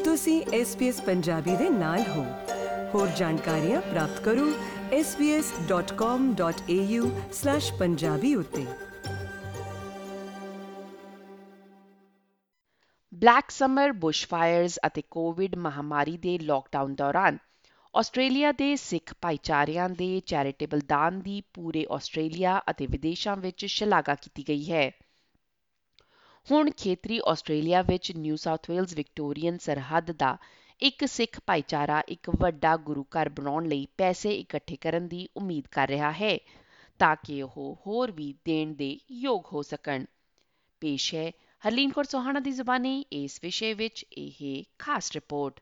ਤੁਸੀਂ SBS ਪੰਜਾਬੀ ਦੇ ਨਾਲ ਹੋ। ਹੋਰ ਜਾਣਕਾਰੀਆਂ ਪ੍ਰਾਪਤ ਕਰੋ sbs.com.au/punjabi ਉੱਤੇ। ਬਲੈਕ ਸਮਰ, ਬੁਸ਼ਫਾਇਰਜ਼ ਅਤੇ ਕੋਵਿਡ ਮਹਾਮਾਰੀ ਦੇ ਲੋਕਡਾਊਨ ਦੌਰਾਨ ਆਸਟ੍ਰੇਲੀਆ ਦੇ ਸਿੱਖ ਭਾਈਚਾਰਿਆਂ ਦੇ ਚੈਰੀਟੇਬਲ ਦਾਨ ਦੀ ਪੂਰੇ ਆਸਟ੍ਰੇਲੀਆ ਅਤੇ ਵਿਦੇਸ਼ਾਂ ਵਿੱਚ ਸ਼ਲਾਘਾ ਕੀਤੀ ਗਈ ਹੈ। ਹੁਣ ਖੇਤਰੀ ਆਸਟ੍ਰੇਲੀਆ ਵਿੱਚ ਨਿਊ ਸਾਊਥ ਵੇਲਜ਼ ਵਿਕਟੋਰੀਅਨ ਸਰਹੱਦ ਦਾ ਇੱਕ ਸਿੱਖ ਭਾਈਚਾਰਾ ਇੱਕ ਵੱਡਾ ਗੁਰੂ ਘਰ ਬਣਾਉਣ ਲਈ ਪੈਸੇ ਇਕੱਠੇ ਕਰਨ ਦੀ ਉਮੀਦ ਕਰ ਰਿਹਾ ਹੈ ਤਾਂ ਕਿ ਉਹ ਹੋਰ ਵੀ ਦੇਣ ਦੇ ਯੋਗ ਹੋ ਸਕਣ। ਪੇਸ਼ ਹੈ ਹਰਲੀਨ ਕੌਰ ਸੋਹਾਣਾ ਦੀ ਜ਼ੁਬਾਨੀ ਇਸ ਵਿਸ਼ੇ ਵਿੱਚ ਇਹ ਖਾਸ ਰਿਪੋਰਟ।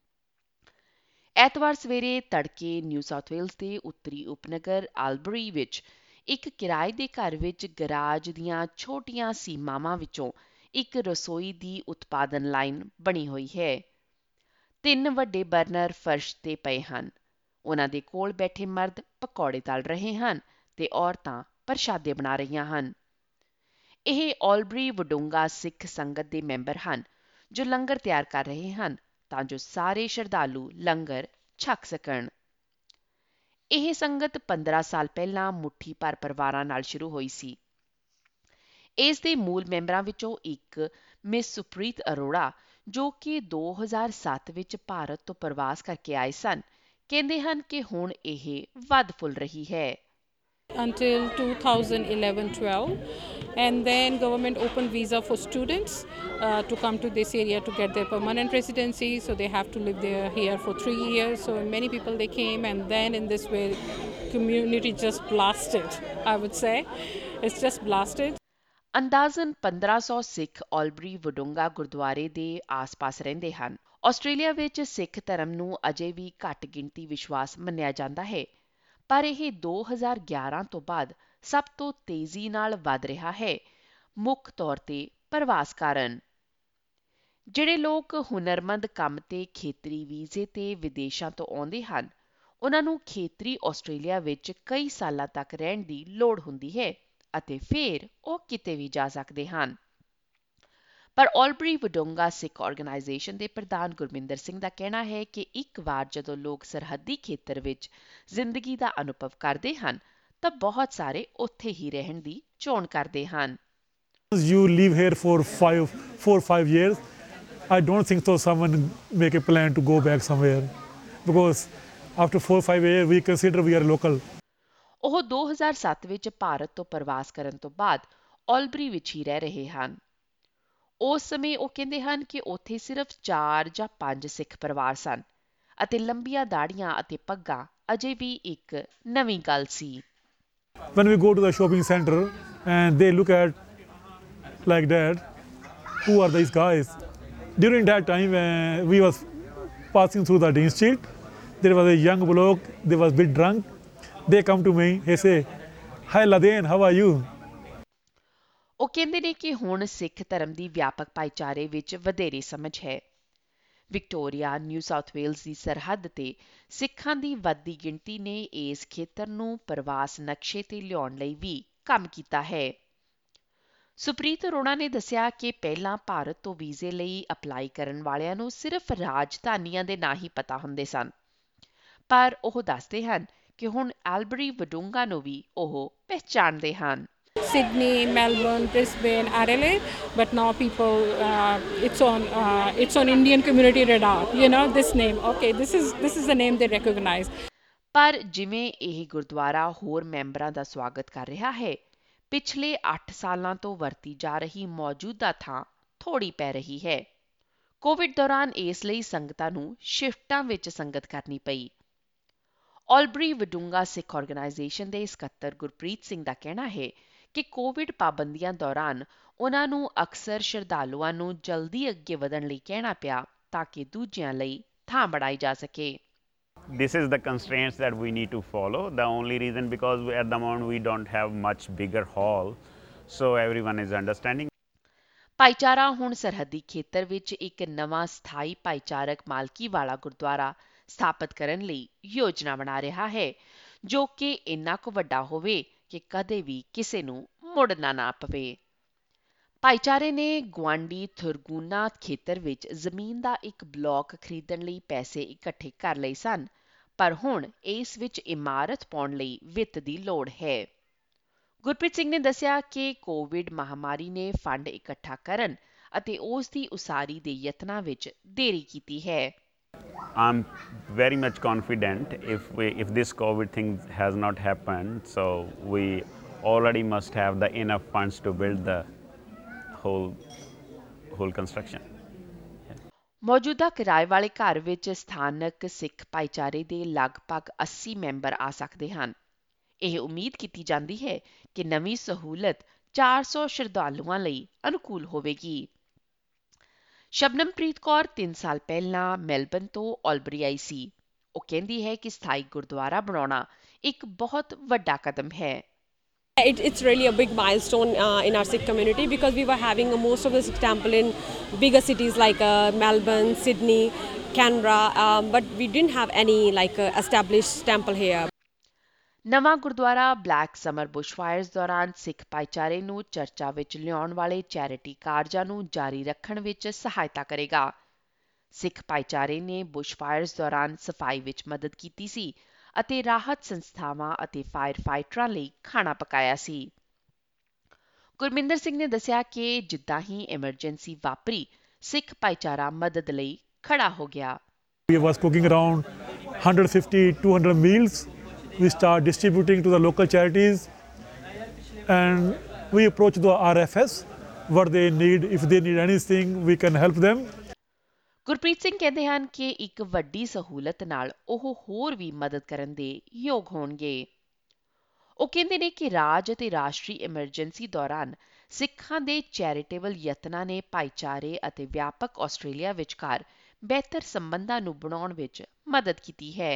ਐਤਵਾਰ ਸਵੇਰੇ ਤੜਕੇ ਨਿਊ ਸਾਊਥ ਵੇਲਜ਼ ਦੇ ਉੱਤਰੀ ਉਪਨਗਰ ਆਲਬਰੀ ਵਿੱਚ ਇੱਕ ਕਿਰਾਏ ਦੇ ਘਰ ਵਿੱਚ ਗਰਾਜ ਦੀਆਂ ਛੋਟੀਆਂ ਸੀਮਾਵਾਂ ਵਿੱਚੋਂ ਇੱਕ ਰਸੋਈ ਦੀ ਉਤਪਾਦਨ ਲਾਈਨ ਬਣੀ ਹੋਈ ਹੈ। 3 ਵੱਡੇ ਬਰਨਰ ਫਰਸ਼ ਤੇ ਪਏ ਹਨ। ਉਹਨਾਂ ਦੇ ਕੋਲ ਬੈਠੇ ਮਰਦ ਪਕੌੜੇ ਤਲ ਰਹੇ ਹਨ ਤੇ ਔਰਤਾਂ ਪ੍ਰਸ਼ਾਦੇ ਬਣਾ ਰਹੀਆਂ ਹਨ। ਇਹ ਆਲਬਰੀ ਵਡੋਂਗਾ ਸਿੱਖ ਸੰਗਤ ਦੇ ਮੈਂਬਰ ਹਨ ਜੋ ਲੰਗਰ ਤਿਆਰ ਕਰ ਰਹੇ ਹਨ ਤਾਂ ਜੋ ਸਾਰੇ ਸ਼ਰਧਾਲੂ ਲੰਗਰ ਛਕ ਸਕਣ। ਇਹ ਸੰਗਤ 15 ਸਾਲ ਪਹਿਲਾਂ ਮੁੱਠੀ ਭਰ ਪਰਿਵਾਰਾਂ ਨਾਲ ਸ਼ੁਰੂ ਹੋਈ ਸੀ। ਇਸ ਦੇ ਮੂਲ ਮੈਂਬਰਾਂ ਵਿੱਚੋਂ ਇੱਕ ਮਿਸ ਸੁਪ੍ਰੀਤ ਅਰੋੜਾ, ਜੋ ਕਿ 2007 ਵਿੱਚ ਭਾਰਤ ਤੋਂ ਪ੍ਰਵਾਸ ਕਰਕੇ ਆਏ ਸਨ, ਕਹਿੰਦੇ ਹਨ ਕਿ ਹੁਣ ਇਹ ਵੱਧ ਫੁੱਲ ਰਹੀ ਹੈ। Until 2011-12, and then government opened visa for students to come to this area to get their permanent residency, so they have to live there here for 3 years. So many people they came, and then in this way community just blasted, I would say it's just blasted. ਅੰਦਾਜ਼ਨ 1500 ਸਿੱਖ ਆਲਬਰੀ ਵਡੋਂਗਾ ਗੁਰਦੁਆਰੇ ਦੇ ਆਸ-ਪਾਸ ਰਹਿੰਦੇ ਹਨ। Australia ਵਿੱਚ ਸਿੱਖ ਧਰਮ ਨੂੰ ਅਜੇ ਵੀ ਘੱਟ ਗਿਣਤੀ ਵਿਸ਼ਵਾਸ ਮੰਨਿਆ ਜਾਂਦਾ ਹੈ, ਪਰ ਇਹ 2011 ਤੋਂ ਬਾਅਦ ਸਭ ਤੋਂ ਤੇਜ਼ੀ ਨਾਲ ਵੱਧ ਰਿਹਾ ਹੈ, ਮੁੱਖ ਤੌਰ ਤੇ ਪ੍ਰਵਾਸ ਕਾਰਨ। ਜਿਹੜੇ ਲੋਕ ਹੁਨਰਮੰਦ ਕੰਮ ਤੇ ਖੇਤਰੀ ਵੀਜ਼ੇ ਤੇ ਵਿਦੇਸ਼ਾਂ ਤੋਂ ਆਉਂਦੇ ਹਨ, ਉਹਨਾਂ ਨੂੰ ਖੇਤਰੀ ਆਸਟ੍ਰੇਲੀਆ ਵਿੱਚ ਕਈ ਸਾਲਾਂ ਤੱਕ ਰਹਿਣ ਦੀ ਲੋੜ ਹੁੰਦੀ ਹੈ ਅਤੇ ਫਿਰ ਉਹ ਕਿਤੇ ਵੀ ਜਾ ਸਕਦੇ ਹਨ। ਪਰ ਆਲਬਰੀ ਵਡੋਂਗਾ ਸਿੱਖ ਆਰਗੇਨਾਈਜੇਸ਼ਨ ਦੇ ਪ੍ਰਧਾਨ ਗੁਰਮਿੰਦਰ ਸਿੰਘ ਦਾ ਕਹਿਣਾ ਹੈ ਕਿ ਇੱਕ ਵਾਰ ਜਦੋਂ ਲੋਕ ਸਰਹੱਦੀ ਖੇਤਰ ਵਿੱਚ ਜ਼ਿੰਦਗੀ ਦਾ ਅਨੁਭਵ ਕਰਦੇ ਹਨ ਤਾਂ ਬਹੁਤ ਸਾਰੇ ਉੱਥੇ ਹੀ ਰਹਿਣ ਦੀ ਚੋਣ ਕਰਦੇ ਹਨ। You live here for 4-5 years. I don't think so someone make a plan to go back somewhere because after 4-5 years we consider we are local. ਉਹ 2007 ਵਿੱਚ ਭਾਰਤ ਤੋਂ ਪ੍ਰਵਾਸ ਕਰਨ ਤੋਂ ਬਾਅਦ ਆਲਬਰੀ ਵਿੱਚ ਹੀ ਰਹਿ ਰਹੇ ਹਨ। ਉਸ ਸਮੇਂ ਉਹ ਕਹਿੰਦੇ ਹਨ ਕਿ ਉੱਥੇ ਸਿਰਫ 4 ਜਾਂ 5 ਸਿੱਖ ਪਰਿਵਾਰ ਸਨ ਅਤੇ ਲੰਬੀਆਂ ਦਾੜੀਆਂ ਅਤੇ ਪੱਗਾਂ ਅਜੇ ਵੀ ਇੱਕ ਨਵੀਂ ਗੱਲ ਸੀ। When we go to the shopping center and they look at like that, who are these guys? During that time we was passing through the Dean Street, there was a young bloke, they was a bit drunk. They come to me, they say, "Hi Laden, how are you?" ਉਹ ਕਹਿੰਦੇ ਨੇ ਕਿ ਹੁਣ ਸਿੱਖ ਧਰਮ ਦੀ ਵਿਆਪਕ ਭਾਈਚਾਰੇ ਵਿੱਚ ਵਧੇਰੇ ਸਮਝ ਹੈ। ਵਿਕਟੋਰੀਆ, ਨਿਊ ਸਾਊਥ ਵੇਲਜ਼ ਦੀ ਸਰਹੱਦ ਤੇ ਸਿੱਖਾਂ ਦੀ ਵੱਧਦੀ ਗਿਣਤੀ ਨੇ ਇਸ ਖੇਤਰ ਨੂੰ ਪ੍ਰਵਾਸ ਨਕਸ਼ੇ ਤੇ ਲਿਆਉਣ ਲਈ ਵੀ ਕੰਮ ਕੀਤਾ ਹੈ। ਸੁਪ੍ਰੀਤ ਅਰੋੜਾ ਨੇ ਦੱਸਿਆ ਕਿ ਪਹਿਲਾਂ ਭਾਰਤ ਤੋਂ ਵੀਜ਼ੇ ਲਈ ਅਪਲਾਈ ਕਰਨ ਵਾਲਿਆਂ ਨੂੰ ਸਿਰਫ ਰਾਜਧਾਨੀਆਂ ਦੇ ਨਾਂ ਹੀ ਪਤਾ ਹੁੰਦੇ ਸਨ, ਪਰ ਉਹ ਦੱਸਦੇ ਹਨ ਕਿ ਹੁਣ ਆਲਬਰੀ ਵਡੋਂਗਾ ਨੂੰ ਵੀ ਉਹ ਪਹਿਚਾਣਦੇ ਹਨ। Sydney, Melbourne, Brisbane, Adelaide, but now people it's on Indian community radar. You know this name. Okay, this is the name they recognize. ਪਰ ਜਿਵੇਂ ਇਹ ਗੁਰਦੁਆਰਾ ਹੋਰ ਮੈਂਬਰਾਂ ਦਾ ਸਵਾਗਤ ਕਰ ਰਿਹਾ ਹੈ, ਪਿਛਲੇ 8 ਸਾਲਾਂ ਤੋਂ ਵਰਤੀ ਜਾ ਰਹੀ ਮੌਜੂਦਾ ਥਾਂ ਥੋੜੀ ਪੈ ਰਹੀ ਹੈ। ਕੋਵਿਡ ਦੌਰਾਨ ਇਸ ਲਈ ਸੰਗਤਾਂ ਨੂੰ ਸ਼ਿਫਟਾਂ ਵਿੱਚ ਸੰਗਤ ਕਰਨੀ ਪਈ। ਆਲਬਰੀ ਵਡੋਂਗਾ ਸਿੱਖ ਆਰਗੇਨਾਈਜੇਸ਼ਨ ਦੇ ਸਕੱਤਰ ਗੁਰਪ੍ਰੀਤ ਸਿੰਘ ਦਾ ਕਹਿਣਾ ਹੈ ਕਿ ਕੋਵਿਡ ਪਾਬੰਦੀਆਂ ਦੌਰਾਨ ਉਹਨਾਂ ਨੂੰ ਅਕਸਰ ਸ਼ਰਧਾਲੂਆਂ ਨੂੰ ਜਲਦੀ ਅੱਗੇ ਵਧਣ ਲਈ ਕਹਿਣਾ ਪਿਆ ਤਾਂ ਕਿ ਦੂਜਿਆਂ ਲਈ ਥਾਂ ਬਣਾਈ ਜਾ ਸਕੇ। This is the constraints that we need to follow. The only reason because at the moment we don't have much bigger hall, so everyone is understanding. ਭਾਈਚਾਰਾ ਹੁਣ ਸਰਹੱਦੀ ਖੇਤਰ ਵਿੱਚ ਇੱਕ ਨਵਾਂ ਸਥਾਈ ਭਾਈਚਾਰਕ ਮਾਲਕੀ ਵਾਲਾ ਗੁਰਦੁਆਰਾ ਸਥਾਪਿਤ ਕਰਨ ਲਈ ਯੋਜਨਾ ਬਣਾ ਰਿਹਾ ਹੈ, ਜੋ ਕਿ ਇੰਨਾ ਕੁ ਵੱਡਾ ਹੋਵੇ ਕਿ ਕਦੇ ਵੀ ਕਿਸੇ ਨੂੰ ਮੁੜਨਾ ਨਾ ਪਵੇ। ਭਾਈਚਾਰੇ ਨੇ ਗੁਆਂਢੀ ਥੁਰਗੂਨਾ ਖੇਤਰ ਵਿੱਚ ਜ਼ਮੀਨ ਦਾ ਇੱਕ ਬਲਾਕ ਖਰੀਦਣ ਲਈ ਪੈਸੇ ਇਕੱਠੇ ਕਰ ਲਏ ਸਨ, ਪਰ ਹੁਣ ਇਸ ਵਿੱਚ ਇਮਾਰਤ ਪਾਉਣ ਲਈ ਵਿੱਤ ਦੀ ਲੋੜ ਹੈ। ਗੁਰਪ੍ਰੀਤ ਸਿੰਘ ਨੇ ਦੱਸਿਆ ਕਿ ਕੋਵਿਡ ਮਹਾਮਾਰੀ ਨੇ ਫੰਡ ਇਕੱਠਾ ਕਰਨ ਅਤੇ ਉਸ ਦੀ ਉਸਾਰੀ ਦੇ ਯਤਨਾਂ ਵਿੱਚ ਦੇਰੀ ਕੀਤੀ ਹੈ। I'm very much confident if this COVID thing has not happened, so we already must have the enough funds to build the whole construction. ਮੌਜੂਦਾ ਕਿਰਾਏ ਵਾਲੇ ਘਰ ਵਿੱਚ ਸਥਾਨਕ ਸਿੱਖ ਭਾਈਚਾਰੇ ਦੇ ਲਗਭਗ 80 ਮੈਂਬਰ ਆ ਸਕਦੇ ਹਨ। ਇਹ ਉਮੀਦ ਕੀਤੀ ਜਾਂਦੀ ਹੈ ਕਿ ਨਵੀਂ ਸਹੂਲਤ 400 ਸ਼ਰਧਾਲੂਆਂ ਲਈ ਅਨੁਕੂਲ ਹੋਵੇਗੀ। ਸ਼ਬਨਮਪ੍ਰੀਤ ਕੌਰ 3 ਸਾਲ ਪਹਿਲਾਂ ਮੈਲਬਨ ਤੋਂ ਆਲਬਰੀ ਆਈ ਸੀ। ਉਹ ਕਹਿੰਦੀ ਹੈ ਕਿ ਸਥਾਈ ਗੁਰਦੁਆਰਾ ਬਣਾਉਣਾ ਇੱਕ ਬਹੁਤ ਵੱਡਾ ਕਦਮ ਹੈ। It's really a big milestone in our Sikh community because we were having most of the Sikh temple in bigger cities like Melbourne, Sydney, Canberra, but we didn't have any established temple here. ਨਵਾਂ Gurdwara black summer ਬੁਸ਼ਫਾਇਰਸ ਦੌਰਾਨ ਸਿੱਖ ਭਾਈਚਾਰੇ ਨੂੰ ਚਰਚਾ ਵਿੱਚ ਲਿਆਉਣ ਵਾਲੇ charity ਕਾਰਜਾਂ ਨੂੰ ਜਾਰੀ ਰੱਖਣ ਵਿੱਚ ਸਹਾਇਤਾ ਕਰੇਗਾ। ਸਿੱਖ ਭਾਈਚਾਰੇ ਨੇ ਬੁਸ਼ਫਾਇਰਸ ਦੌਰਾਨ ਸਫਾਈ ਵਿੱਚ ਮਦਦ ਕੀਤੀ ਸੀ ਅਤੇ ਰਾਹਤ ਸੰਸਥਾਵਾਂ ਅਤੇ ਫਾਇਰ ਫਾਈਟਰਾਂ ਲਈ ਖਾਣਾ ਪਕਾਇਆ ਸੀ। ਗੁਰਮਿੰਦਰ ਸਿੰਘ ਨੇ ਦੱਸਿਆ ਕਿ ਜਿੱਦਾਂ ਹੀ ਐਮਰਜੈਂਸੀ ਵਾਪਰੀ, ਸਿੱਖ ਭਾਈਚਾਰਾ ਮਦਦ ਲਈ ਖੜਾ ਹੋ ਗਿਆ। We was cooking around 150-200 meals. We start distributing to the local charities and we approach the RFS, what they need. If they need anything, we can help them. Gurpreet Singh ਕਹਿੰਦੇ ਹਨ ਕਿ ਇੱਕ ਵੱਡੀ ਸਹੂਲਤ ਨਾਲ ਉਹ ਹੋਰ ਵੀ ਮਦਦ ਕਰਨ ਦੇ ਯੋਗ ਹੋਣਗੇ। ਉਹ ਕਹਿੰਦੇ ਨੇ ਕਿ ਰਾਜ ਅਤੇ ਰਾਸ਼ਟਰੀ ਐਮਰਜੈਂਸੀ ਦੌਰਾਨ ਸਿੱਖਾਂ ਦੇ ਚੈਰੀਟੇਬਲ ਯਤਨਾਂ ਨੇ ਭਾਈਚਾਰੇ ਅਤੇ ਵਿਆਪਕ ਆਸਟ੍ਰੇਲੀਆ ਵਿਚਕਾਰ ਬਿਹਤਰ ਸੰਬੰਧਾਂ ਨੂੰ ਬਣਾਉਣ ਵਿੱਚ ਮਦਦ ਕੀਤੀ ਹੈ।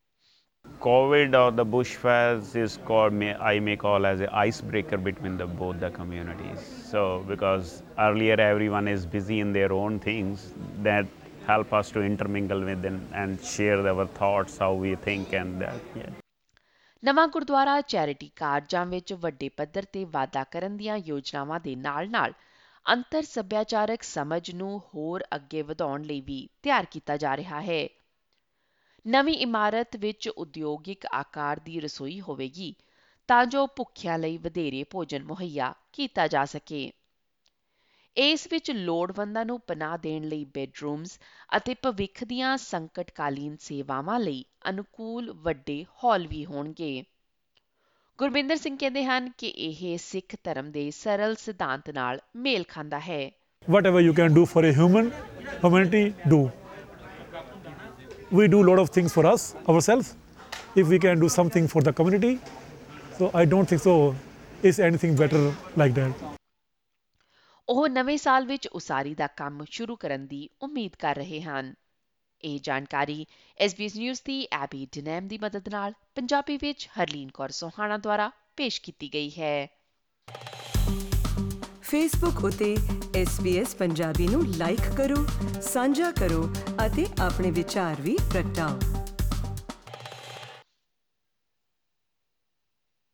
COVID or the bushfires is called, I may call as an icebreaker between both the communities. So because earlier everyone is busy in their own things, that help us to intermingle with them and share our thoughts, how we think and that. Yeah. ਨਵਾਂ Gurdwara charity ਕਾਰਜਾਂ ਵਿੱਚ ਵੱਡੇ ਪੱਧਰ ਤੇ ਵਾਧਾ ਕਰਨ ਦੀਆਂ ਯੋਜਨਾਵਾਂ ਦੇ ਨਾਲ-ਨਾਲ ਅੰਤਰ ਸੱਭਿਆਚਾਰਕ ਸਮਝ ਨੂੰ ਹੋਰ ਅੱਗੇ ਵਧਾਉਣ ਲਈ ਵੀ ਤਿਆਰ ਕੀਤਾ ਜਾ ਰਿਹਾ ਹੈ। ਨਵੀਂ ਇਮਾਰਤ ਵਿੱਚ ਉਦਯੋਗਿਕ ਆਕਾਰ ਦੀ ਰਸੋਈ ਹੋਵੇਗੀ ਤਾਂ ਜੋ ਭੁੱਖਿਆਂ ਲਈ ਵਧੇਰੇ ਭੋਜਨ ਮੁਹੱਈਆ ਕੀਤਾ ਜਾ ਸਕੇ। ਇਸ ਵਿੱਚ ਲੋੜਵੰਦਾਂ ਨੂੰ ਪਨਾਹ ਦੇਣ ਲਈ ਬੈੱਡਰੂਮਜ਼ ਅਤੇ ਭਵਿੱਖ ਦੀਆਂ ਸੰਕਟਕਾਲੀਨ ਸੇਵਾਵਾਂ ਲਈ ਅਨੁਕੂਲ ਵੱਡੇ ਹਾਲ ਵੀ ਹੋਣਗੇ। ਗੁਰਮਿੰਦਰ ਸਿੰਘ ਕਹਿੰਦੇ ਹਨ ਕਿ ਇਹ ਸਿੱਖ ਧਰਮ ਦੇ ਸਰਲ ਸਿਧਾਂਤ ਨਾਲ ਮੇਲ ਖਾਂਦਾ ਹੈ। Whatever you can do for a humanity, do. We do a lot of things for us, ourselves. If we can do something for the community, so I don't think so is anything better like that. ਉਹ ਨਵੇਂ ਸਾਲ ਵਿੱਚ ਉਸਾਰੀ ਦਾ ਕੰਮ ਸ਼ੁਰੂ ਕਰਨ ਦੀ ਉਮੀਦ ਕਰ ਰਹੇ ਹਨ। ਇਹ ਜਾਣਕਾਰੀ SBS ਨਿਊਜ਼ ਦੀ ਐਬੀ ਡਿਨੈਮ ਦੀ ਮਦਦ ਨਾਲ ਪੰਜਾਬੀ ਵਿੱਚ ਹਰਲੀਨ ਕੌਰ ਸੋਹਾਣਾ ਦੁਆਰਾ ਪੇਸ਼ ਕੀਤੀ ਗਈ ਹੈ। ਫੇਸਬੁੱਕ ਉਤੇ SBS ਪੰਜਾਬੀ ਨੂੰ ਲਾਈਕ ਕਰੋ, ਸਾਂਝਾ ਕਰੋ ਅਤੇ ਆਪਣੇ ਵਿਚਾਰ ਵੀ ਪ੍ਰਗਟਾਓ।